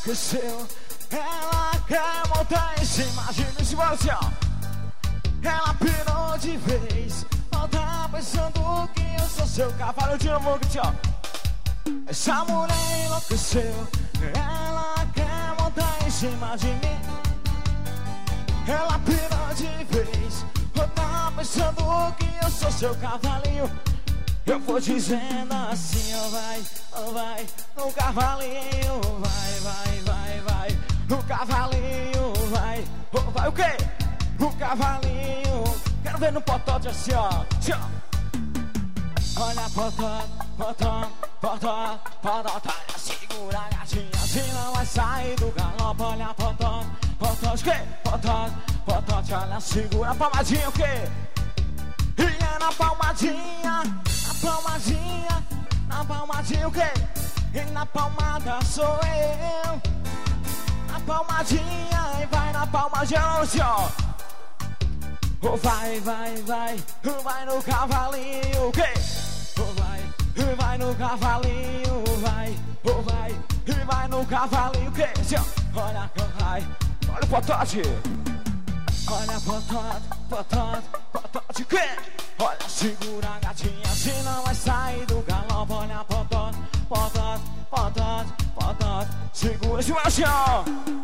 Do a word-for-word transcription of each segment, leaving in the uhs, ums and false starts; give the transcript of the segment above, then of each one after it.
enlouqueceu. Ela quer montar em cima de mim, simbora assim, ó. Ela pirou de vez. Ela tá pensando que eu sou seu cavalo. Eu tiro a mão aqui, ó. Essa mulher enlouqueceu. Ela quer montar em cima de mim. Ela pirou de vez. Ela tá pensando que eu sou seu cavalinho. Eu vou dizendo assim, ó, vai, ó, vai, no cavalinho, vai, vai, vai, vai, no cavalinho, vai, ó, vai o quê? No cavalinho, quero ver no potote assim, ó, assim, ó. Olha potote, potote, potote, potote, olha, segura a gatinha, assim não vai sair do galope. Olha potote, potote, o quê? Potote, potote, olha, segura a palmadinha, o quê? E é na palmadinha, na palmadinha, na palmadinha o quê? E na palmada sou eu. Na palmadinha, e vai na palmadinha, ó. Oh, vai, vai, vai, vai no cavalinho, o quê? Oh, vai, vai no cavalinho, vai. Oh, vai, vai no cavalinho, o quê? Olha, vai, olha o potote. Olha potote, potote, potote, que? Olha, segura a gatinha, se não vai sair do galope. Olha potote, potote, potote, potote, segura, segura o chão.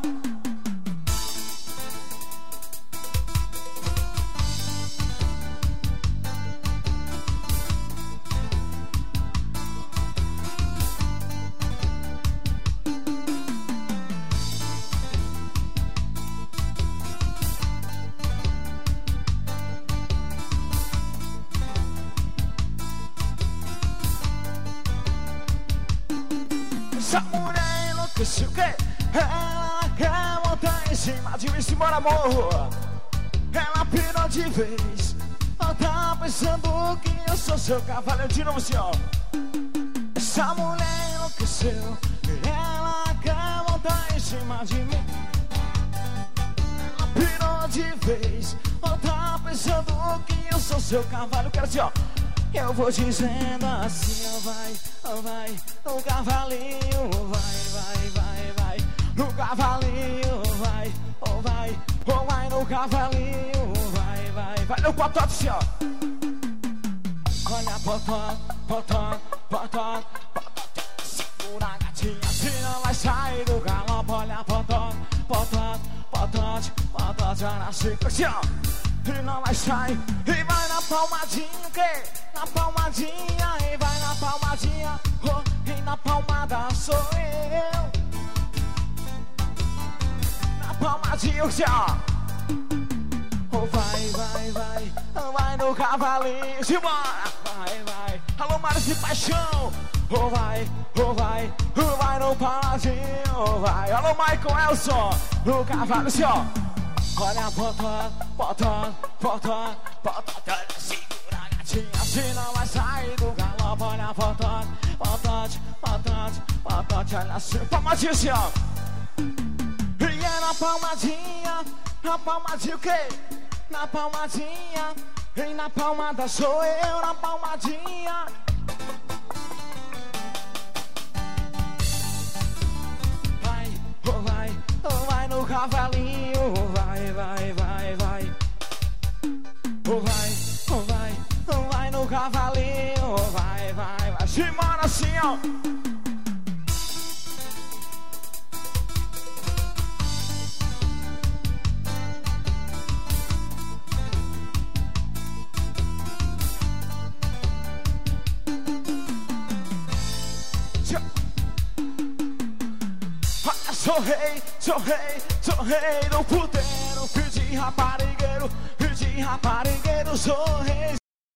Essa mulher enlouqueceu, o quê? Ela quer montar em cima de mim, simbora, morro. Ela pirou de vez. Ela tá pensando que eu sou seu cavalo. De novo assim, ó. Essa mulher enlouqueceu. Ela quer montar em cima de mim. Ela pirou de vez. Ela tá pensando que eu sou seu cavalo. Quero assim, ó. Eu vou dizendo assim, ó, vai, ó, vai, no cavalinho, vai, vai, vai, vai, no cavalinho, vai, ó, vai, ó, vai no cavalinho, vai, vai, vai, no potote, ó. Olha, potote, potote, potote, potote, segura a gatinha, se não vai sair do galope. Olha, potote, potote, potote, potote, olha, segura, assim, ó. E não vai sair, e vai na palmadinha, o quê? Na palmadinha, e vai na palmadinha, oh, e na palmada sou eu. Na palmadinha, o quê? Oh, vai, vai, vai, vai no cavalinho, simbora, vai, vai. Alô, Mário de Paixão, oh, vai, oh, vai, oh, vai no palmadinho, oh, vai. Alô, Michael Elson, no cavalo, senhor. Olha, potote, potote, potote, potote, olha, segura a gatinha, se não vai sair do galope. Olha, potote, potote, potote, potote, olha, se palmadinha, assim, ó. E é na palmadinha, na palmadinha o quê? Na palmadinha, e na palmada sou eu, na palmadinha. Vai, oh, vai, oh, vai no cavalinho, vai, vai, vai, vai. Oh, vai, oh, vai, oh, vai no cavalinho, vai, vai, vai. Simbora assim, ó. Sou rei, sou rei, sou rei do puteiro, filho de raparigueiro, filho de raparigueiro, sou rei.